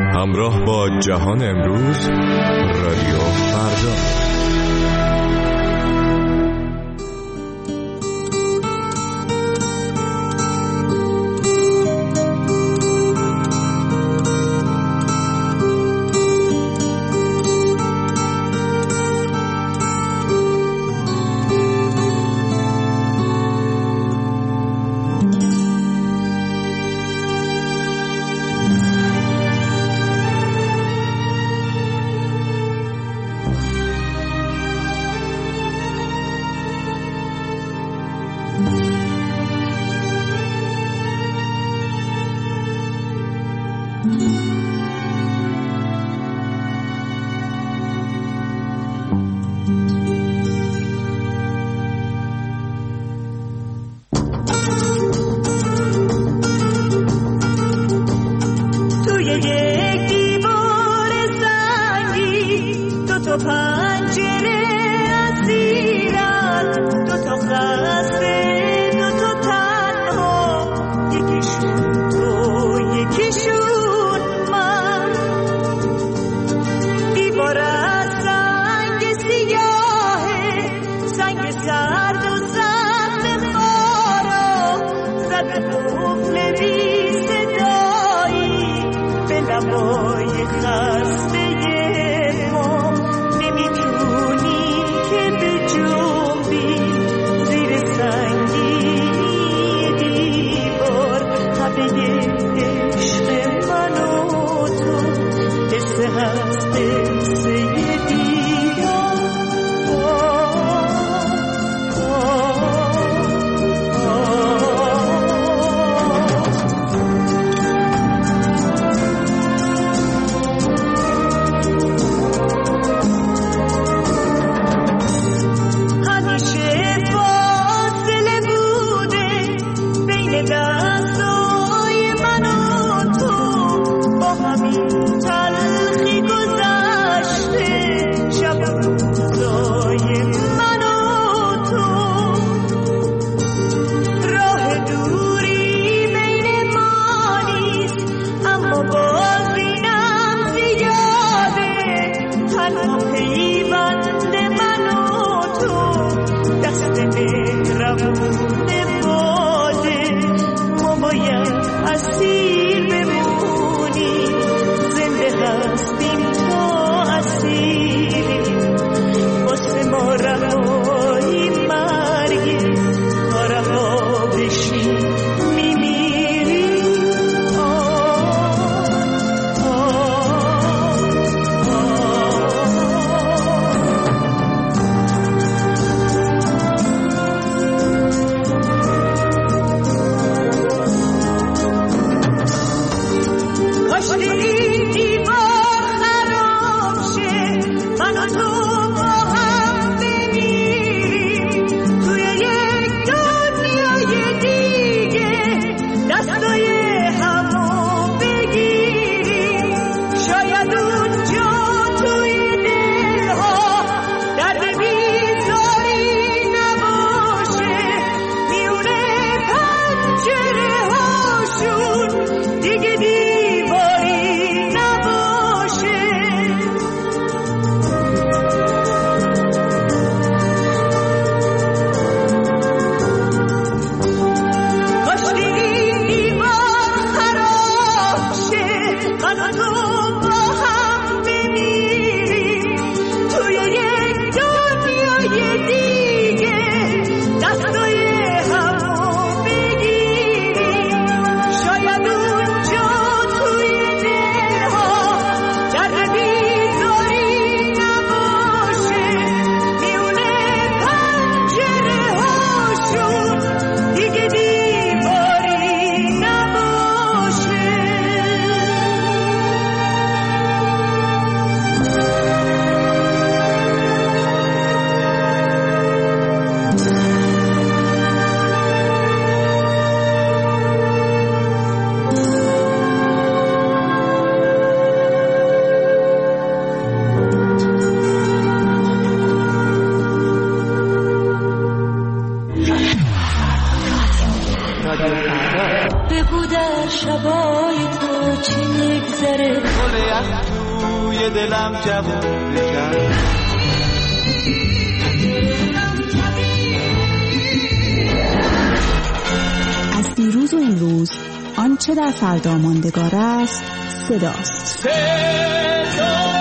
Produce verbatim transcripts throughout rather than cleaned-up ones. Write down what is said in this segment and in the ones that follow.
همراه با جهان امروز، رادیو فردا. گل یخ توی دلم جوون کرد. از دیروز و امروز آنچه در فردا ماندگار است صداست. صدا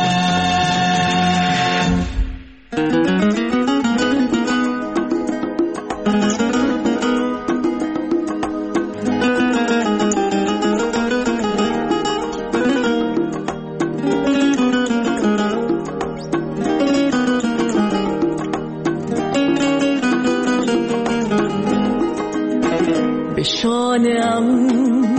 به شانه‌ام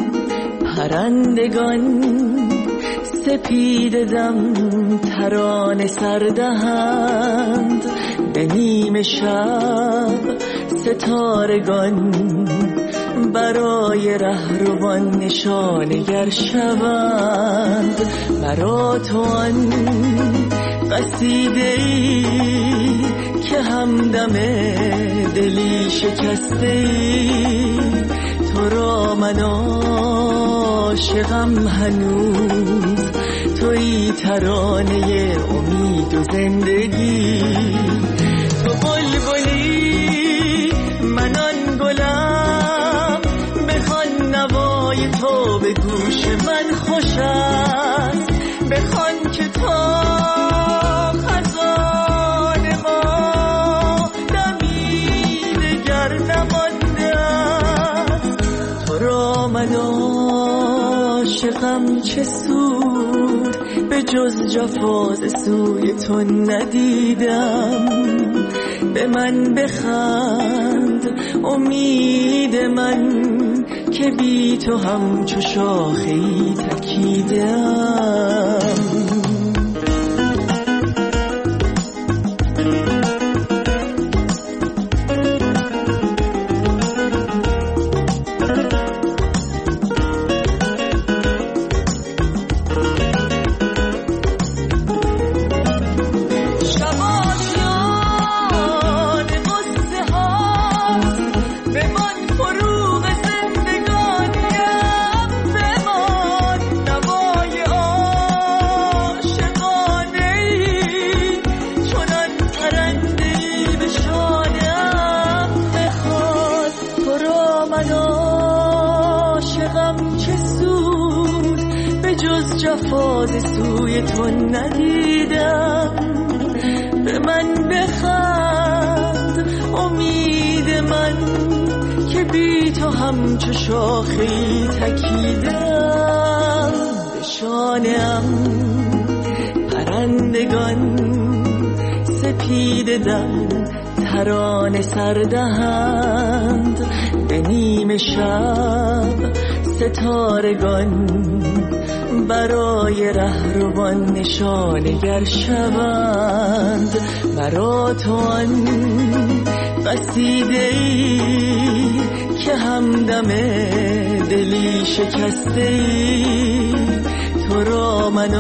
پرندگان سپید دم ترانه سردهند، به نیم شب ستارگان برای رهروان نشانگر شوند. مرا تو آن قصیده‌ای که همدم دلی شکسته‌ای، تو را من عاشقم هنوز، تویی ترانه امید و زندگی. تو بلبلی من آن گلم، بخوان نوای تو به گوش من خوش است، بخوان که تا خزان ما دمی دگر نمانده است. تو را من عاشقم چه سود، به جز جفاز سوی تو ندیدم. به من بخند امید من که بی تو همچو شاخه‌ای تکیدم. جفاز سوی تو ندیدم. به من بخند امید من که بی تو همچو شاخه‌ای تکیدم. به شانه‌ام پرندگان سپید دم ترانه سردهند، به نیم شب ستارگان برای رهروان نشانگر شوند. مرا تو آن قصیده‌ای که همدم دلی شکسته‌ای، تو را من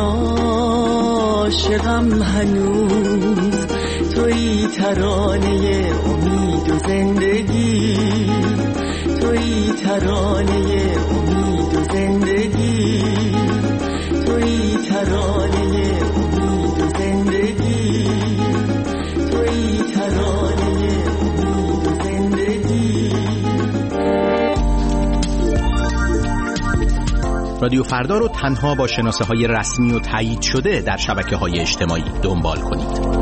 عاشقم هنوز، تویی ترانه امید و زندگی. تویی ترانه امید و زندگی. تویی ترانه امید و زندگی. تویی ترانه امید و زندگی. رادیو فردا رو تنها با شناسه های رسمی و تایید شده در شبکه های اجتماعی دنبال کنید.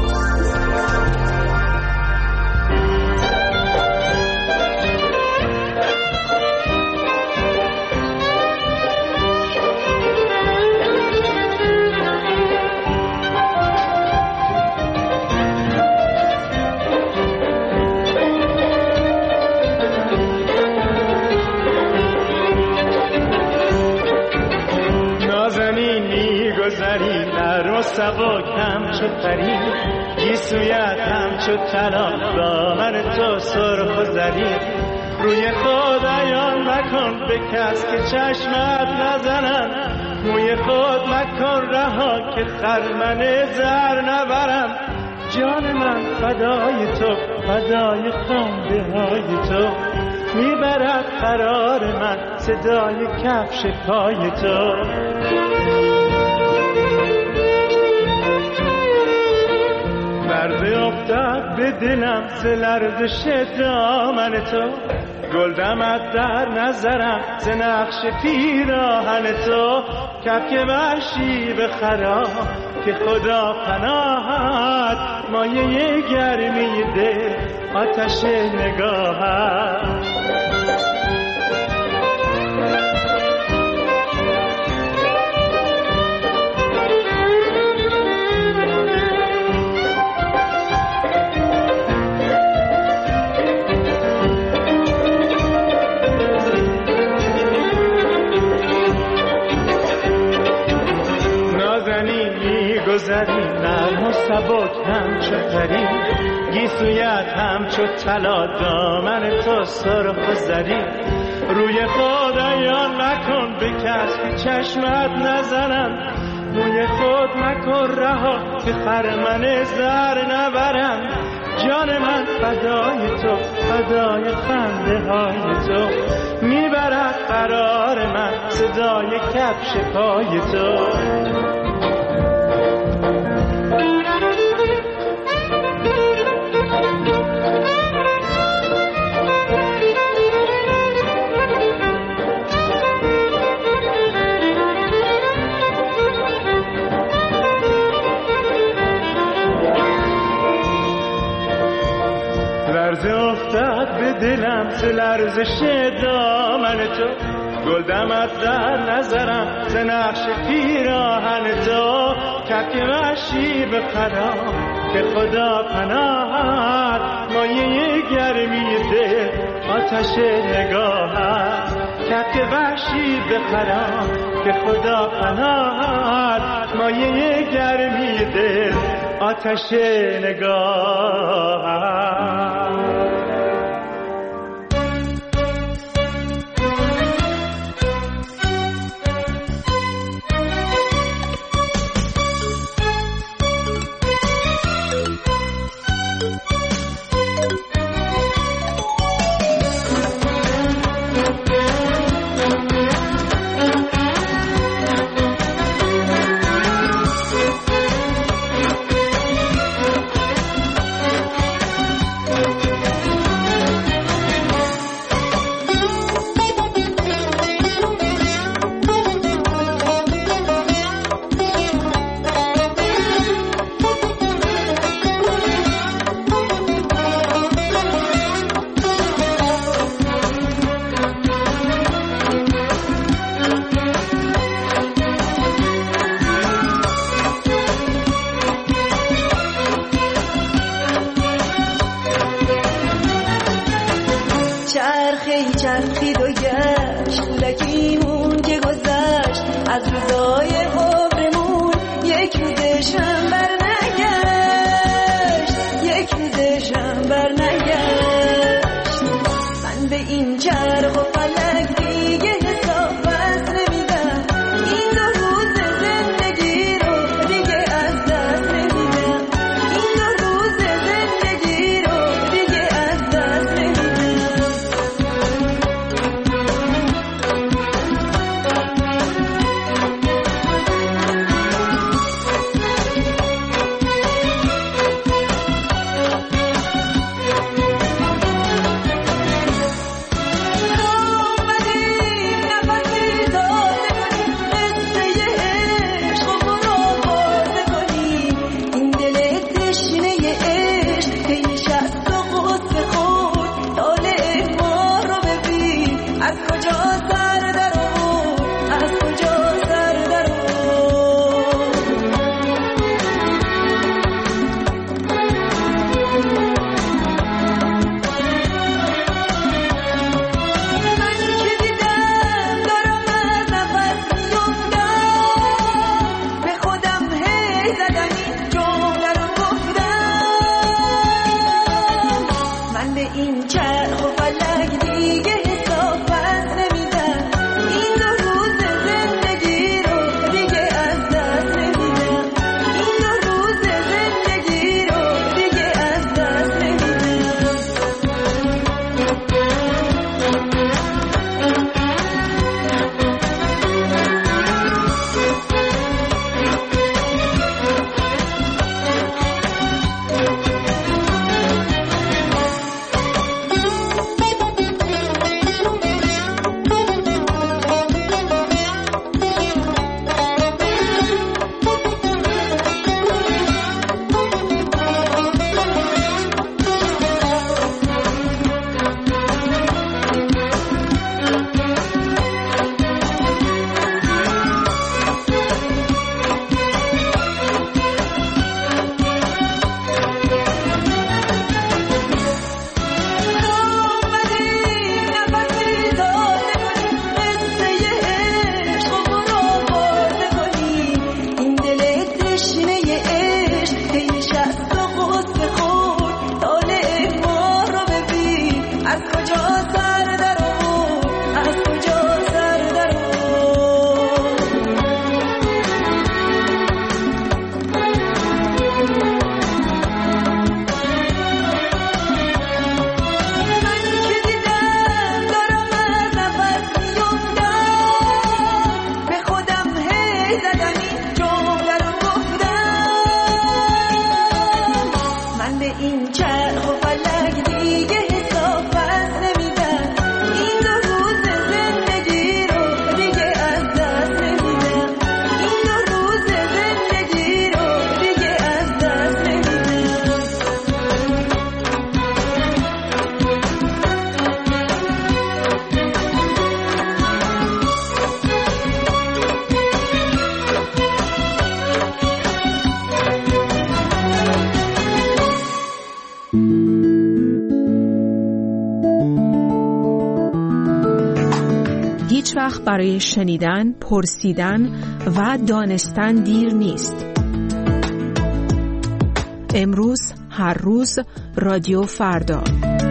سبا کم چو پری گیسویت هم چو طلا، دامن تو سرخ و زری. روی خود عیان مکن به کس که چشمت نزنن، موی خود مکن رها که خرمن زر نبرم. جان من فدای تو، فدای خنده های تو، میبرد قرار من صدای کفش پای تو. به دلم ز لرزش دامن تو، گل دمد در نظرم ز نقش پیراهن تو. کبک وحشی به خراب که خدا پناهت، مایه گرمی دل آتش نگاهت. گذری نرم و سبک همچو پری، گیسویت همچو طلا دامن تو سرخ و زری. روی خود عیان مکن به کس که چشمت نزنم، موی خود مکن رها که خرمن زر نبرم. جان من فدای تو، فدای خنده های تو، میبرد قرار من صدای کفش پای تو. لرزه افتاد به دلم ز لرزش دامن تو، گل دمد در نظرم ز نقش پیراهن تو. کبک وحشی به خراب که خدا پناهت، مایه گرمی دل آتش نگاهت. کبک وحشی به خراب که خدا پناهت، مایه گرمی دل آتش نگاهت. چرخید و گشت لکیمون که گذشت از روزای عمرمون، یک روزشم بر نگشت، یک روزشم بر نگشت. من به این چرخ و فلک دیگه حساب بس نمیدم، این دو روز زندگی رو دیگه از دست نمیدم، این دو روز زندگی رو دیگه از دست نمیدم. وقت برای شنیدن، پرسیدن و دانستن دیر نیست. امروز، هر روز، رادیو فردا.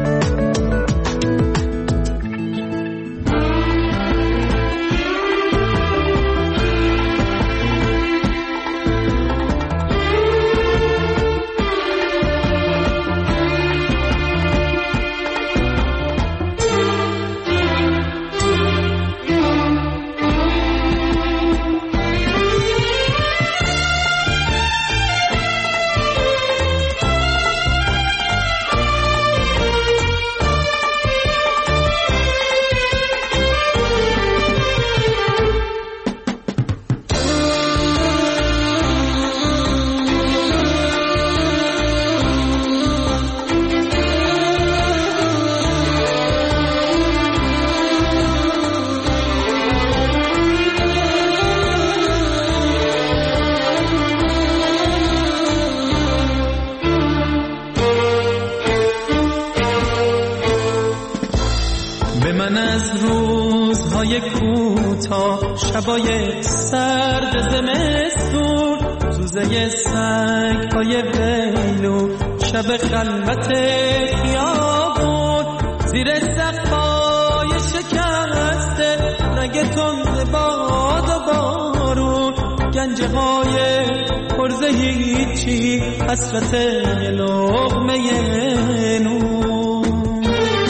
شبای سرد زمستون، سوزه سنگ های ویلو، شب خلوت خیابون، زیر سقفای شکسته رنگ تند باد و بارون، گنجه های پرز هیچی، حسرت لقمه نون.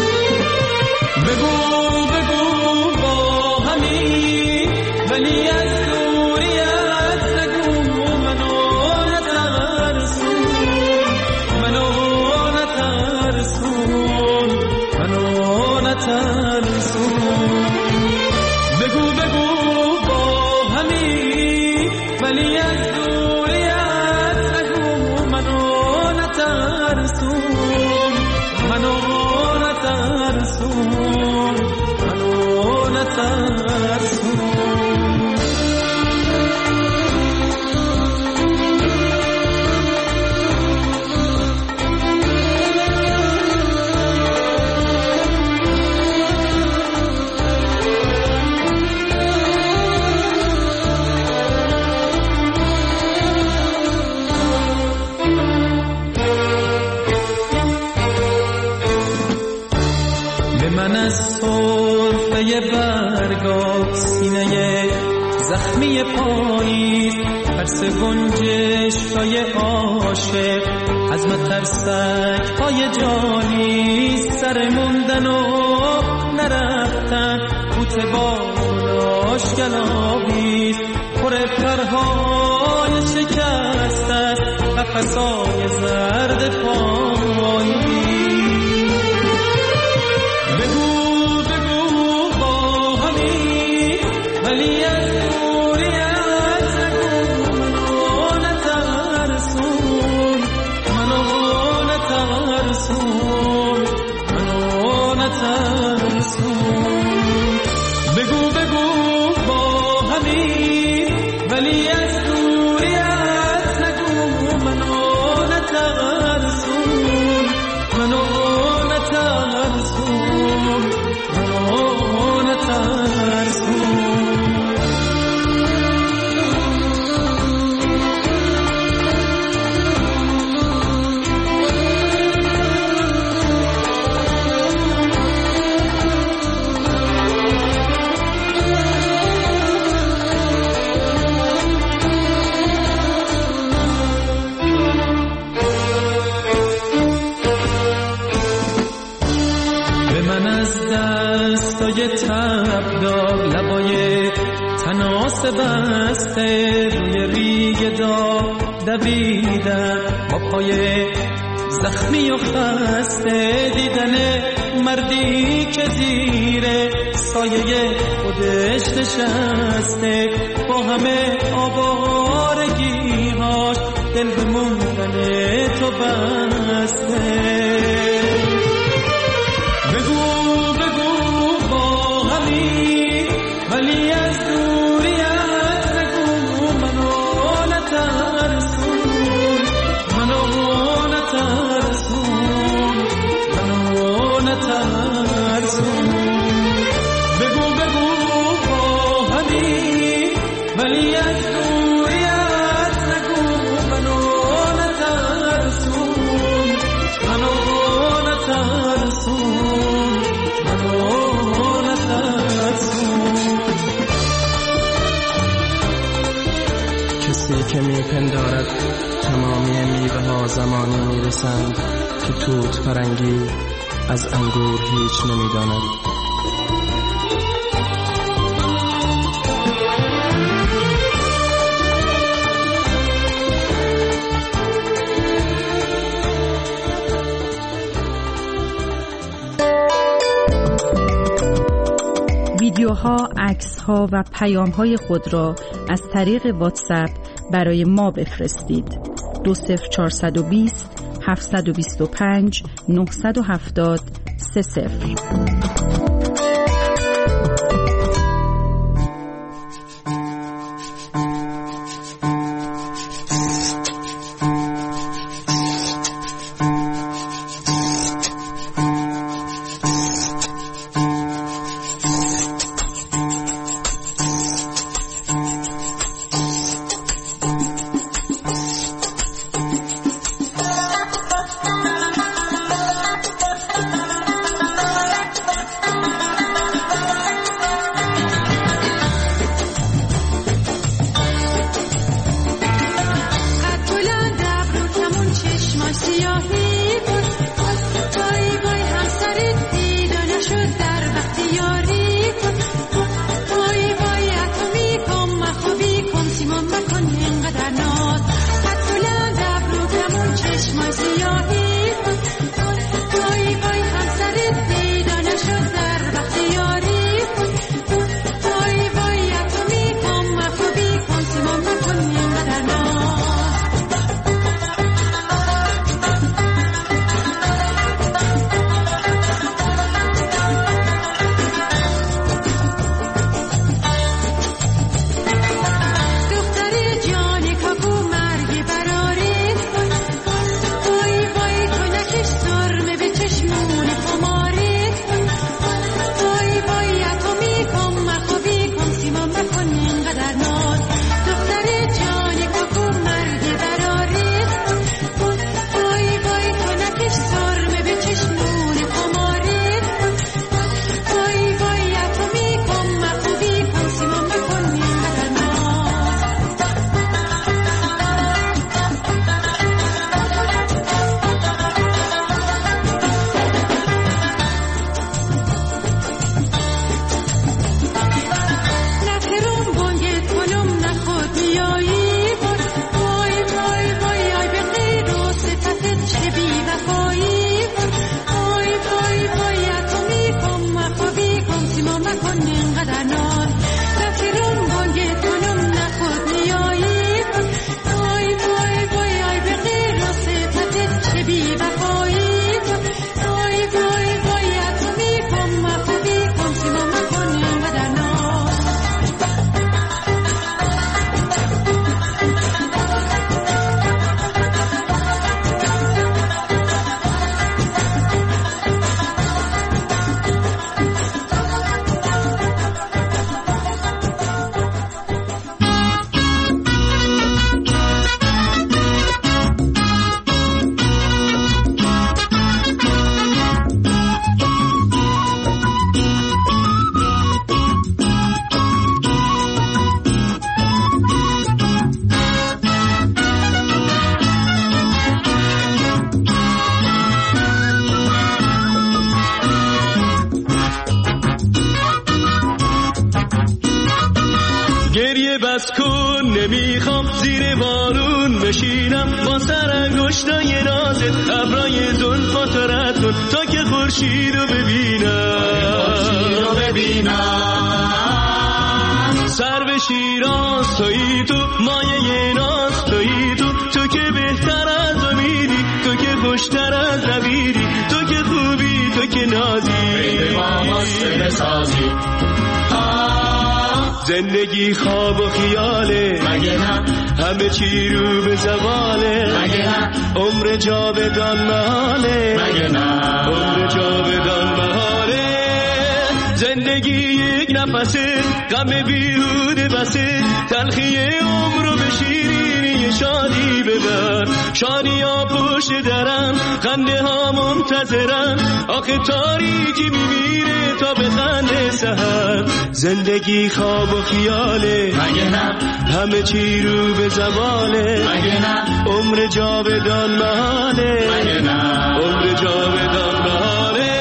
بگو بگو با همین ولی از دوریت نگو، منو نترسون، منو نترسون، منو نترسون. بگو بگو با همین ولی از دوریت نگو، منو نترسون، منو نترسون، منو نترسون. من از سرفه برگا سینه زخمی پاییز، ترس گنجش های عاشق از مترسک های جانی، سر موندن و نرفتن بوت بالاش گلابیز، پر پرهای شکست است قفسای زرد پایی. ولی از دوریت نگو، منو نترسون، منو نترسون، منو نترسون. بگو بگو با همین ولی از دوریت نگو، منو نترسون، منو نترسون، منو نترسون. دستای تبدار لبای تناس بسته، روی ریگ داغ دویدن با پای زخمی و خسته، دیدن مردی که زیر سایه خودش نشسته، با همه آوارگی‌هاش دل به موندن تو بسته. ولی از دوریت نگو، منو نترسون، منو نترسون، منو نترسون. بگو بگو با کسی که میپندارد تمامی میوه ها زمانی میرسند که توت فرنگی از انگور هیچ نمیداند. ویدیوها، عکس‌ها و پیام‌های خود را از طریق واتساپ برای ما بفرستید. دو صفر چهارصد و بیست هفتصد و بیست و پنج نهصد و هفتاد سه صفر. بس کن نمیخوام زیر بارون بشینم با سر انگشتای نازت ابرای زلفات رد کن تا که خورشید رو ببینم سر به شیراز تویی تو مایه ناز تویی تو تو که بهتر از امیدی تو که خوشتر از نبیدی تو که خوبی تو که نازی زندگی خواب و خیاله مگه نه همه چی رو به زواله مگه نه عمر جاودان محاله مگه نه عمر جاودان محاله زندگی یک نفسه غم بیهوده بسه تلخی عمر رو به شیرینی شادی ببر شادی ها پشت درم، خنده ها منتظرم، آخه تاریکی میمیره تا به خنده سحر. زندگی خواب و خیاله مگه نه، همه چی رو به زواله مگه نه، عمر جاودان محاله مگه نه، عمر جاودان محاله.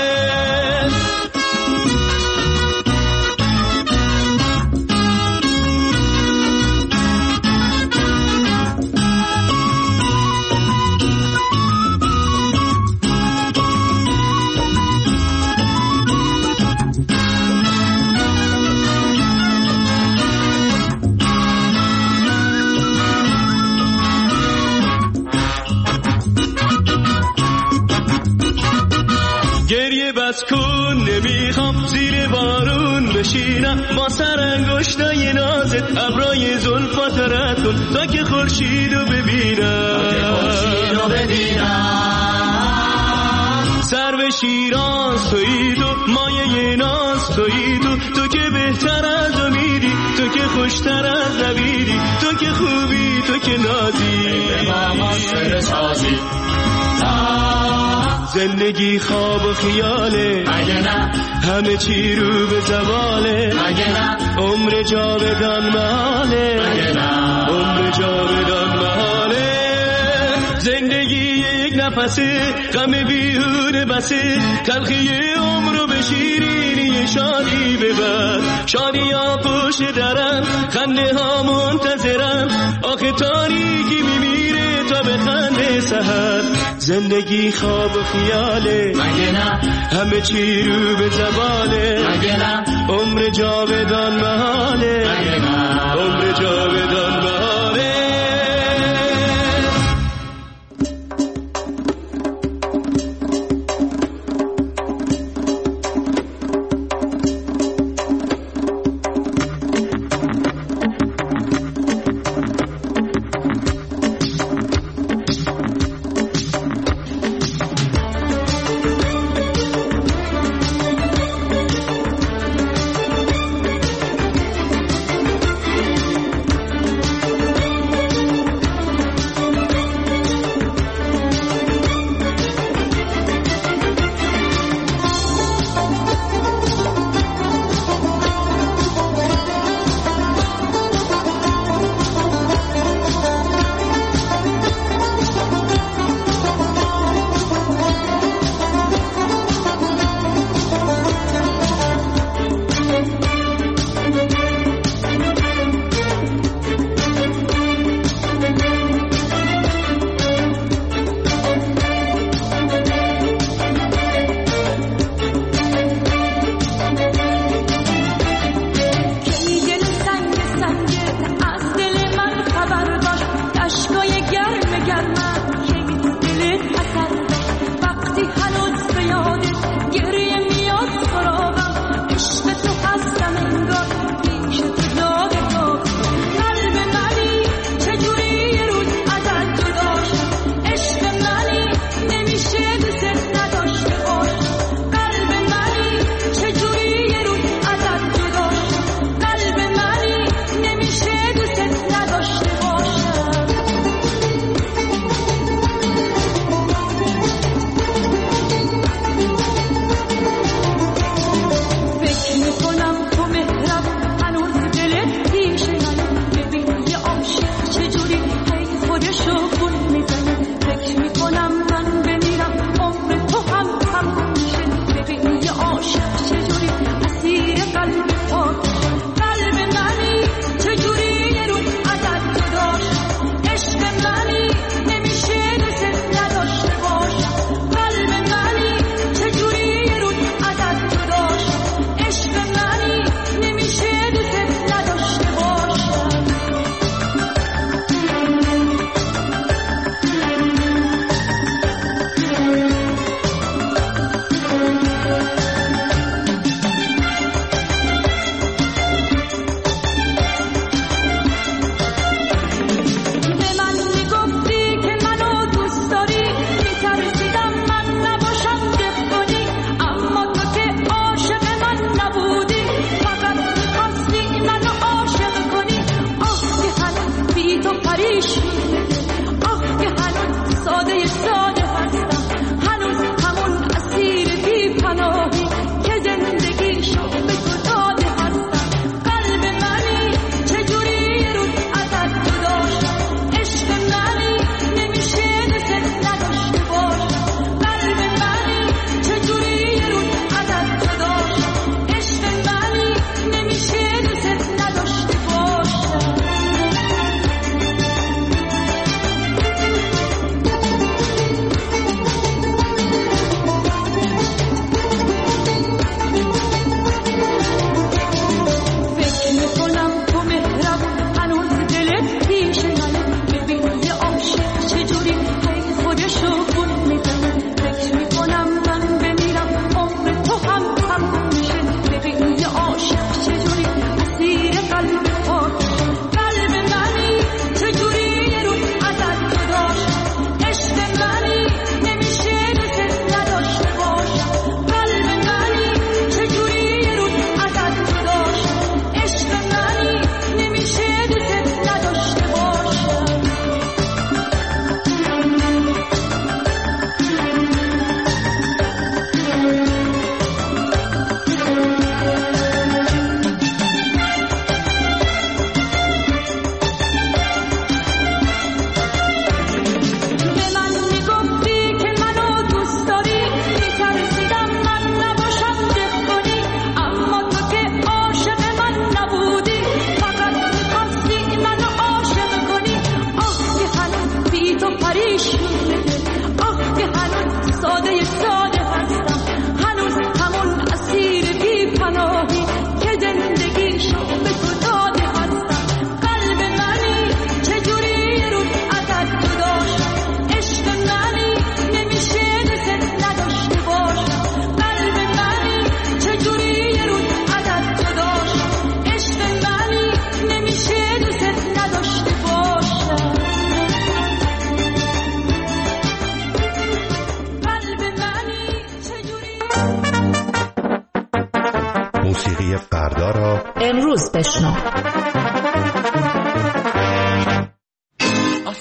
بس کن نمیخوام زیر بارون بشینم، با سر انگشتای نازت ابرای زلفات رد کن تا که خورشیدو ببینم، سر به شیراز تویی تو، مایه ناز تویی تو، تو که بهتر از امیدی، تو که خوشتر از نویدی، تو که خوبی، تو که نازی، زندگی خواب و خیاله مگه نه، همه چی رو به زواله مگه نه، عمر جاودان محاله مگه نه، عمر جاودان محاله. زندگی یک نفسه، غم بیهوده بسه، تلخی عمرو به شیرینی شادی ببر. شادی ها پشت درم، خنده ها منتظرم، آخه تاریکی میمیره تا به خنده سحر. زندگی خواب و خیاله مگه نه، همه چی رو به زباله مگه نه، عمر جاودان محاله مگه نه، عمر جاودان محاله.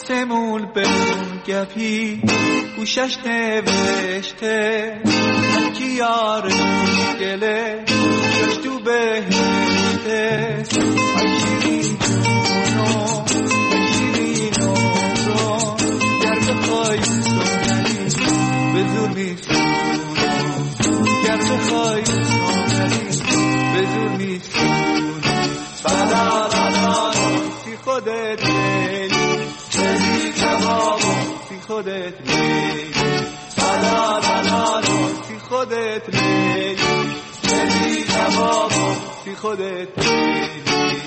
آسمون بمون گپی گوشش نوشته هرکی یارش گله گوشش تو بهشته آی شیرین جونو آی شیرین عمرو گر بخوای سنری به زور میسونو گر بخوای سنری به زور میسونو بلا بلا سی خودت میلی چلی کبابو سی خودت میلی بلا بلا سی خودت میلی چلی کبابو سی خودت میلی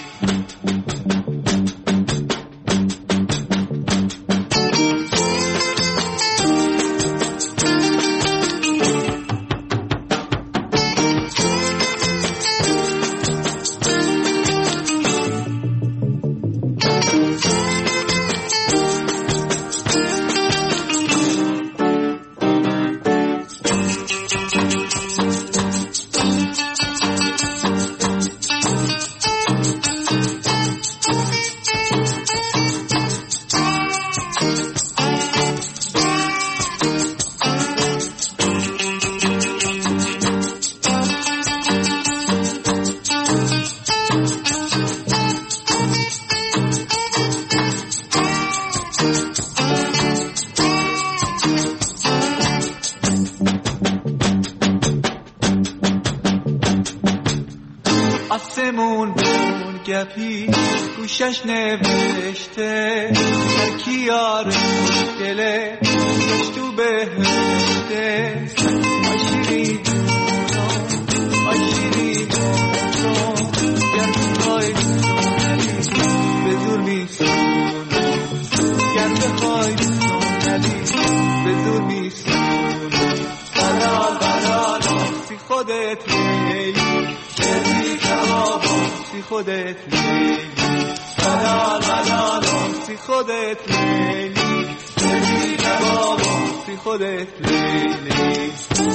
آسمون بمون گپی گوشش نوشته هرکی یارش گله گوشش تو بهشته آی شیرین جونو آی شیرین عمرو گر بخوای سنری به زور میسونو گر بخوای سنری به زور میسونو بلال بلال سی خودت میلی چلی کبابو سی خودت میلی بلال بلال سی خودت میلی چلی کبابو سی خودت میلی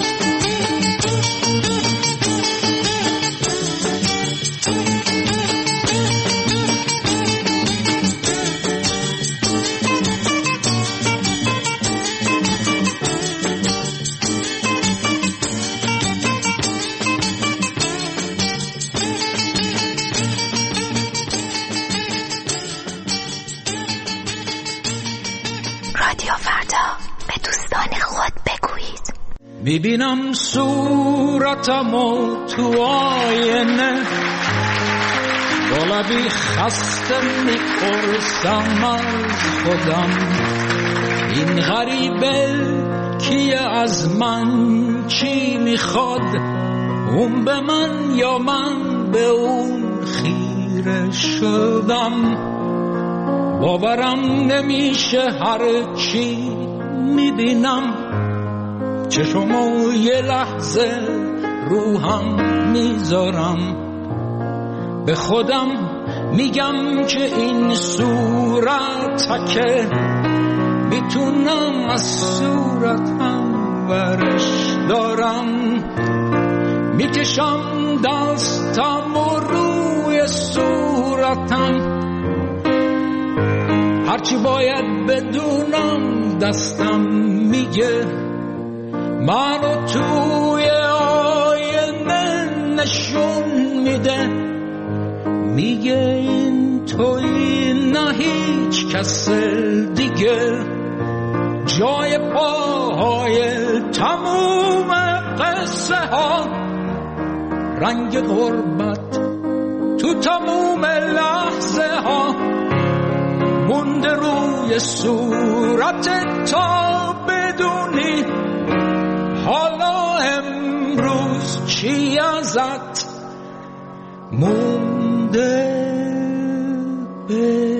رادیو فردا به دوستان خود بگویید. میبینم صورتمو تو آینه با لبی خسته میپرسم از خودم این غریبه کیه از من چی میخواد اون به من یا من به اون خیره شدم باورم نمیشه هر چی میبینم چشمو یه لحظه روحم میذارم به خودم میگم که این صورت که میتونم از صورتم ورش دارم میکشم دستم و روی صورتم هرچی باید بدونم دستم میگه منو توی آینه نشون میده میگه این توی نه هیچ کس دیگه جای پاهای تموم قصه ها رنگ غربت تو تموم لحظه ها مونده روی صورت تا بدونی حالا امروز چی ازت مونده به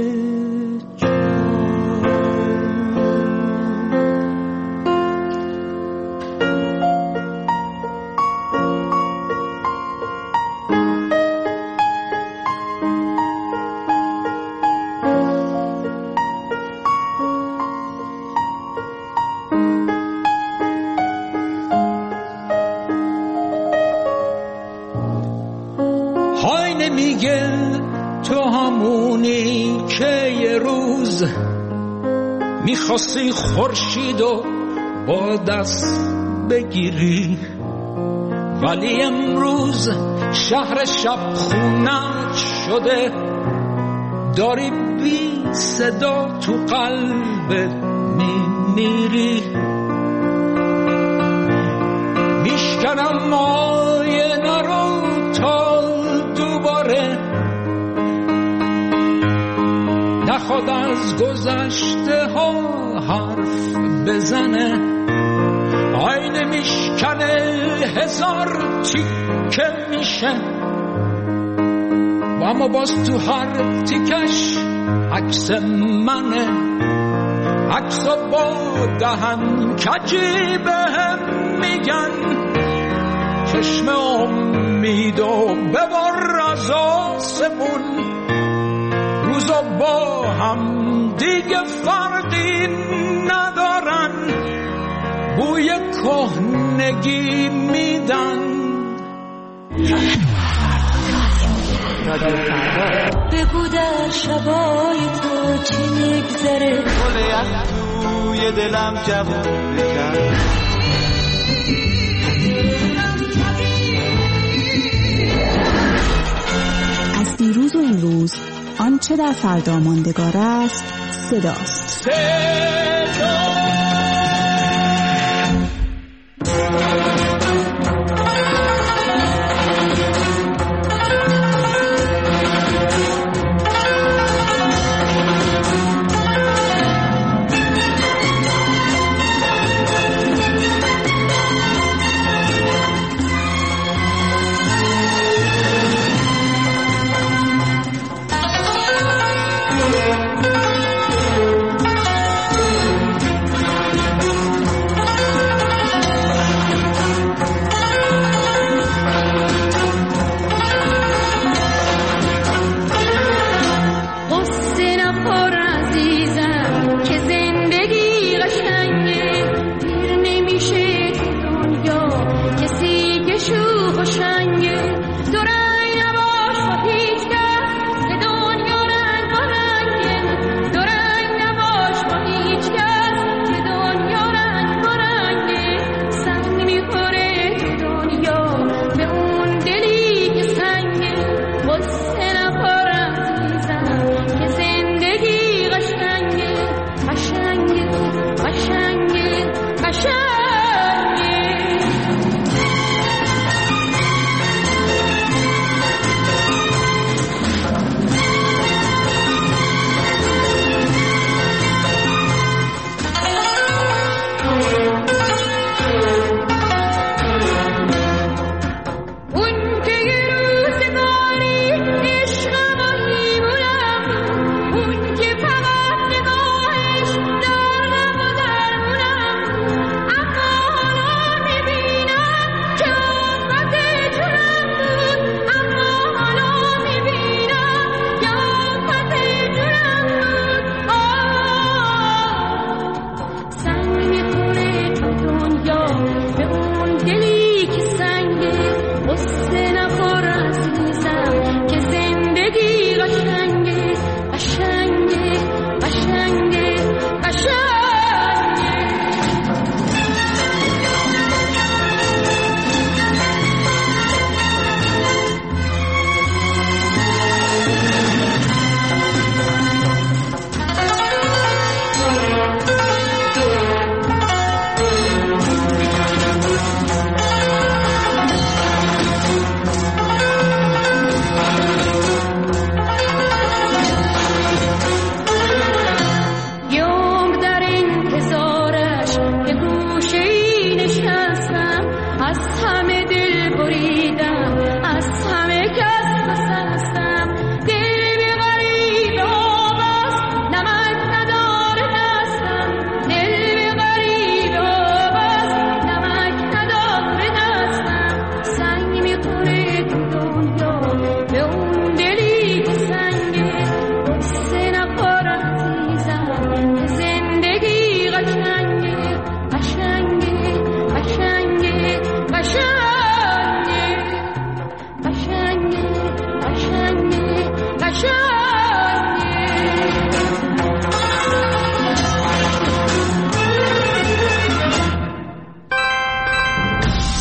میخواستی خورشید و با دست بگیری، ولی امروز شهر شب خونت شده، داری بی صدا تو قلبت میمیری. میشکنم آینه رو تا دوباره نخواد از گذشته ها حرف بزنه، آینه میشکنه هزار تیکه میشه، و اما باز تو هر تیکش عکس منه، عکسا با دهن کجی بهم میگن چشم امید و ببر از آسمون، روزا با هم دیگه فرقی ندارن، بوی کهنگی میدن. بگو در شبای تو چی میگذره، گل از توی دلم جوون بکن. از دیروز و امروز آنچه در فردا ماندگار است صداست. صدا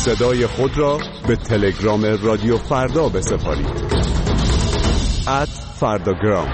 صدای خود را به تلگرام رادیو فردا بسپارید. ات فرداگرام.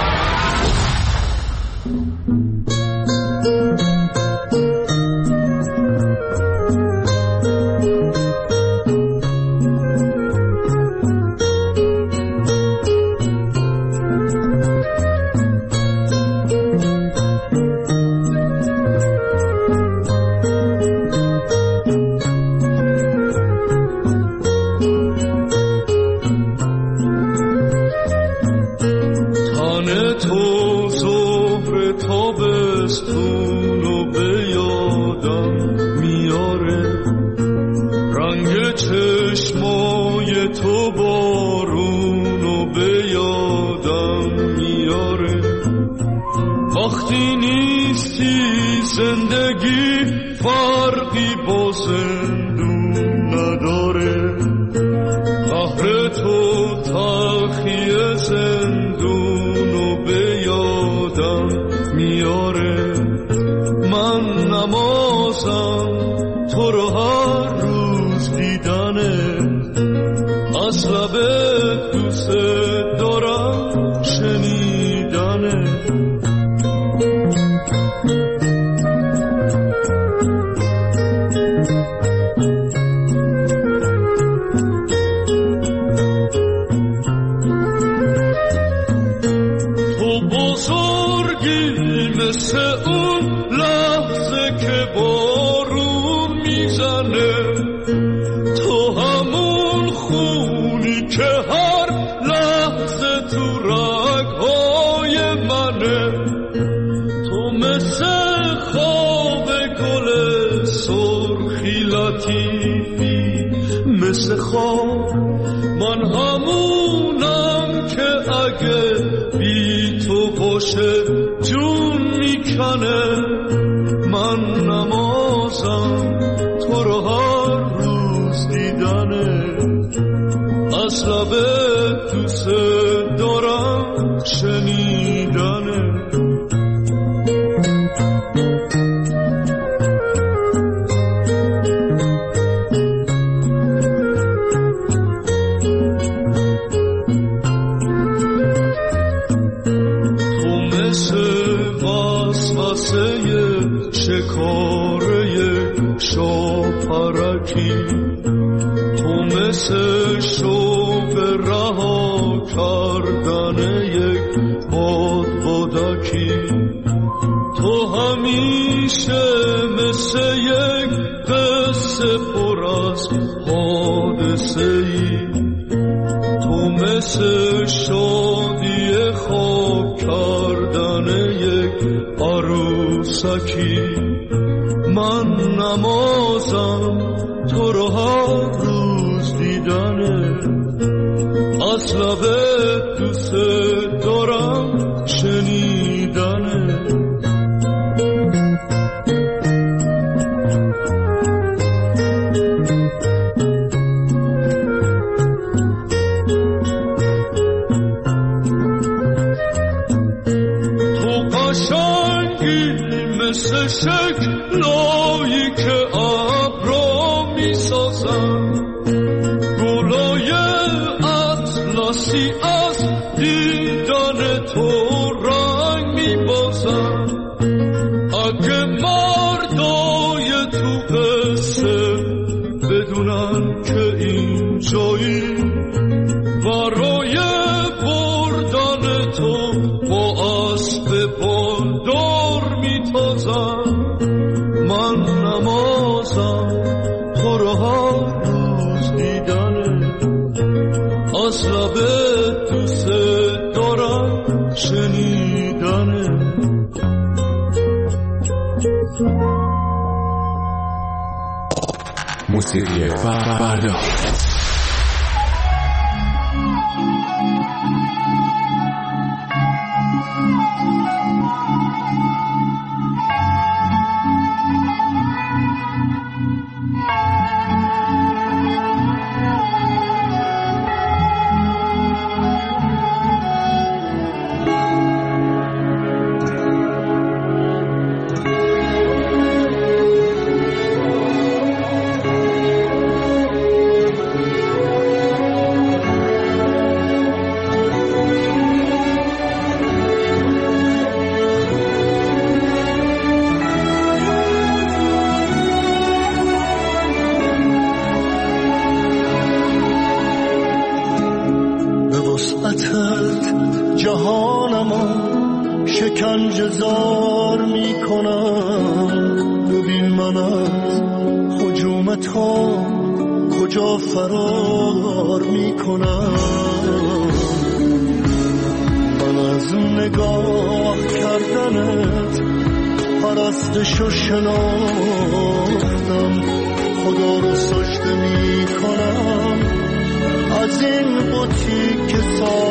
موسیقی فردا. را فرار میکنم. من از نگاه کردنت پرستشو شناختم، خدا رو سجده میکنم از این بوتی که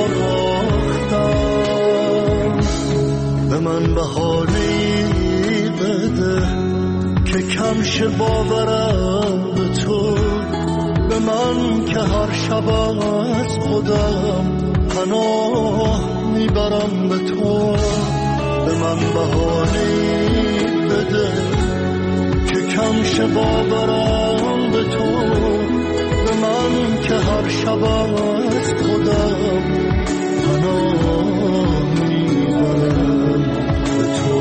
ساختم. به من بهانه‌ای بده که کمش باورم به تو، به من که هر شب از خودم پناه میبرم به تو. به من بهانه‌ای بده که کمش باورم به تو، به من که هر شب از خودم پناه میبرم به تو.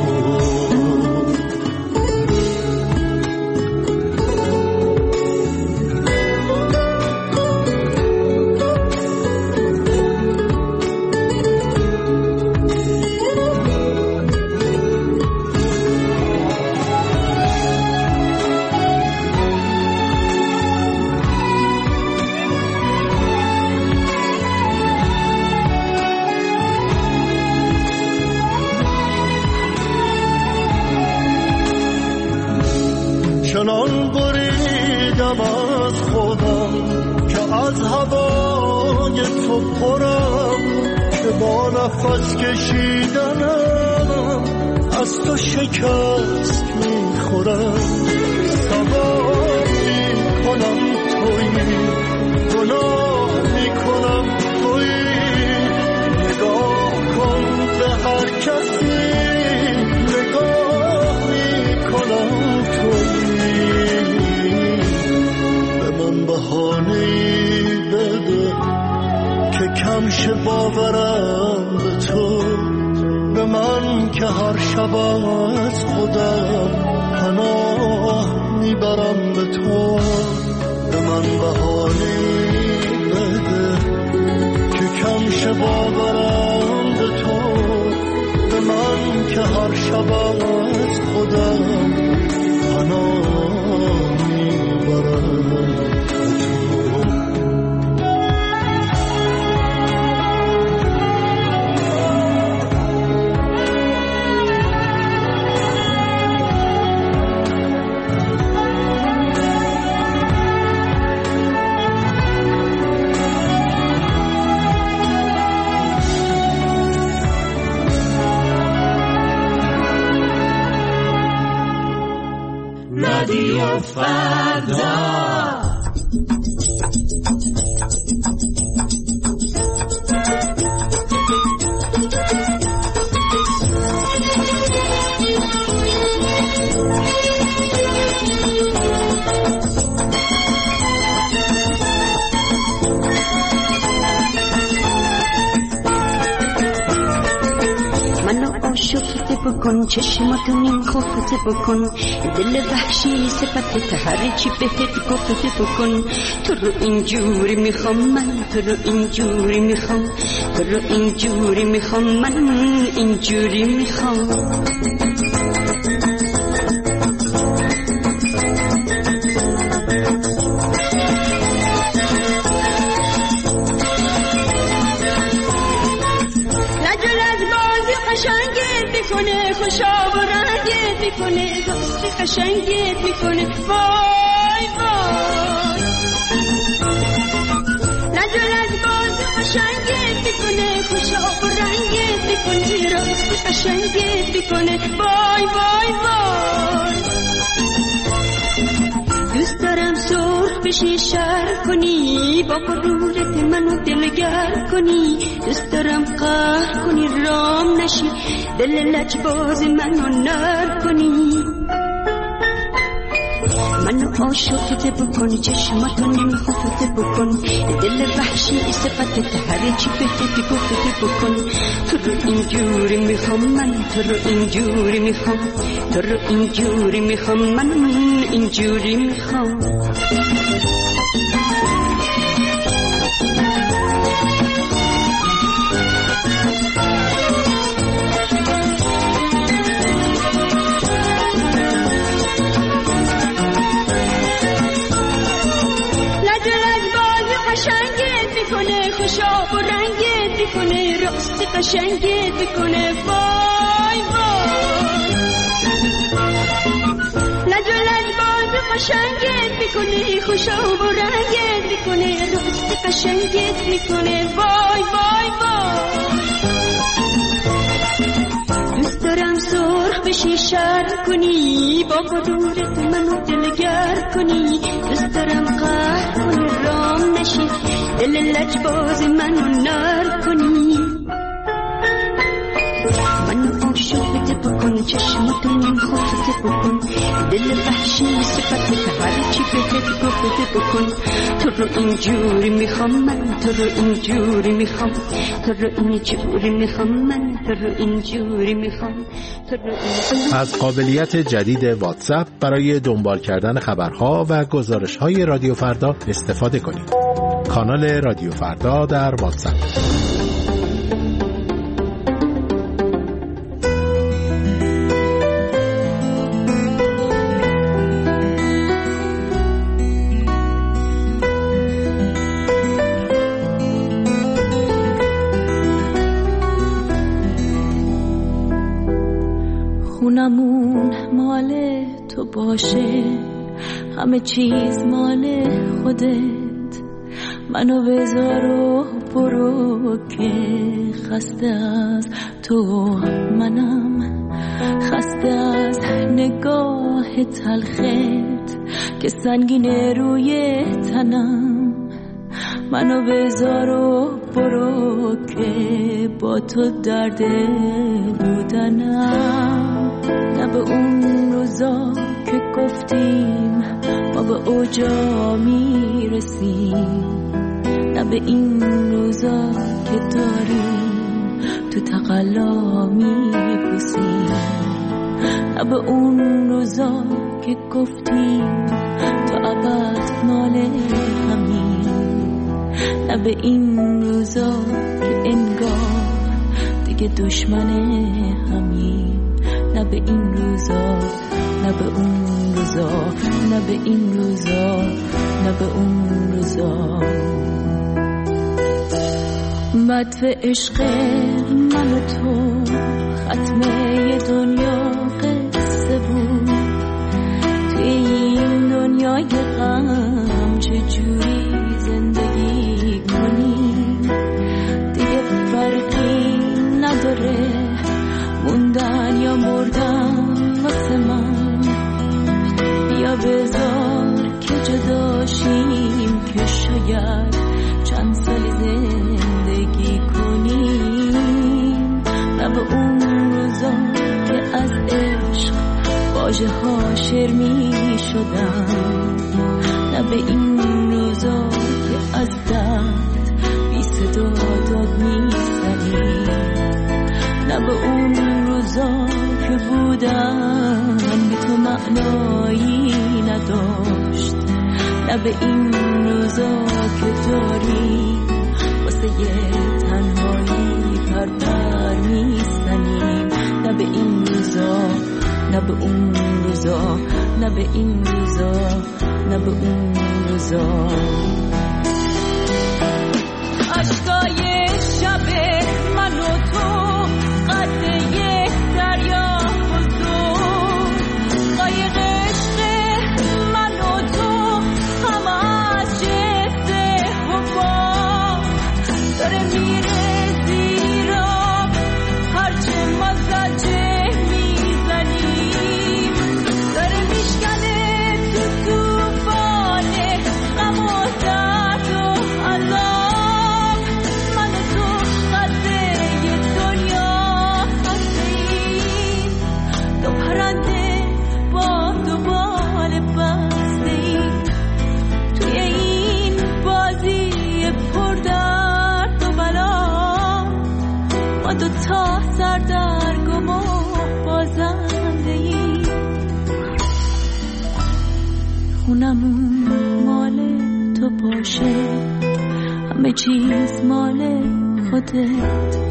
چنان بریدم از خودم که از هوای تو پرم، که با نفس کشیدنم از تو شکست میخورم. سوار میکنم تویی، گناه میکنم تویی، نگاه کن به هر کسی نگاه میکنم تویی. بهانه‌ای بده که کمش باورم به تو، به من که هر شب از خودم پناه میبرم به تو. به من بهانه‌ای بده که کمش باورم به تو، به من که هر شب از خودم پناه میبرم. رادیو فردا. شکت بکن چشماتو نیم خفته بکن، دل وحشی صفت هر چی بهت گفته بکن. تو رو اینجوری میخوام من، تو رو اینجوری میخوام، تو رو اینجوری میخوام من، اینجوری میخوام. میکنه خوشا و رنگت میکنه، دوستی قشنگت میکنه. وای وای ندارد باز قشنگت میکنه، خوشا و رنگت میکنه، راستی قشنگت میکنه. وای وای وای دوست دارم سرخ بشی شر کنی، با غرورت منو دلگر کنی. دوست دارم قهر کنی رام نشی، دل لجباز منو نر کنی. منو عاشقت بکن چشماتو نیم خفته بکن، دل وحشی صفت هر چی بهت گفته بکن. تو رو اینجوری میخوام من، تو رو اینجوری میخوام، تو رو اینجوری میخوام من، اینجوری میخوام. لج لج خوشاب و رنگت میکنه راست قشنگت میکنه وای وای لج و لجباز قشنگت میکنه خوشاب و رنگت میکنه راست قشنگت میکنه وای وای وای دوست دارم سرخ بشی شرم کنی با قدورت منو دلگر کنی دوست دارم قهر کنی رام نشی دل لجباز منو نر کنی منو عاشقت بکن چشماتو نیم خفت بکن دل وحشی صفت هر چی بهت گفت بکن تو رو اینجوری میخوام من تو رو اینجوری میخوام تو رو اینجوری میخوام من تو رو اینجوری میخوام تو رو اینجوری. از قابلیت جدید واتساپ برای دنبال کردن خبرها و گزارش‌های رادیو فردا استفاده کنید. کانال رادیو فردا در واتساپ. خونمون مال تو باشه همه چیز مال خودت منو بذار و برو که خسته از تو منم خسته از نگاه تلخت که سنگینه روی تنم منو بذار و برو که با تو درد بودنم نه به اون روزا که گفتیم ما به اوجا میرسیم نه به این روزا که داریم تو تقلا میپوسیم نه به اون روزا که گفتیم تو ابد مال همین نه به این روزا که انگار دیگه دشمن همین نه به این روزا نه به اون روزا نه به این روزا نه به اون روزا مدفع عشق من و تو ختمه دنیا قصه بود توی این دنیای غم چجوری زندگی کنیم دیگه فرقی نداره موندن یا مردن واسه من بیا بذار که جداشیم که شاید چند سالی زندگی کنیم نه به اون روزا که از عشق واژه ها شعر می شدن نه به این روزا که از درد بی صدا داد می زنیم نه به اون روزا که بودن بی تو معنایی نداشت نه به این روزا که داری واسه یه تنهایی پرپر میزنیم نه به این روزا نه به اون روزا نه به این روزا نه به اون روزا عشقای شب من و تو قد یک دریا بزرگ قایق عشق من و تو همه از جست حبا داره میره زیرا هرچه ما زجه میزنیم داره میشکنه تو توفان غم و درد و عذاب من و تو قده دنیا هستیم دو پرنده با دو بال بستیم توی این بازی پر درد و بلا ما دو تا سردرگم و بازنده ایم خونمون مال تو باشه همه چیز مال خودت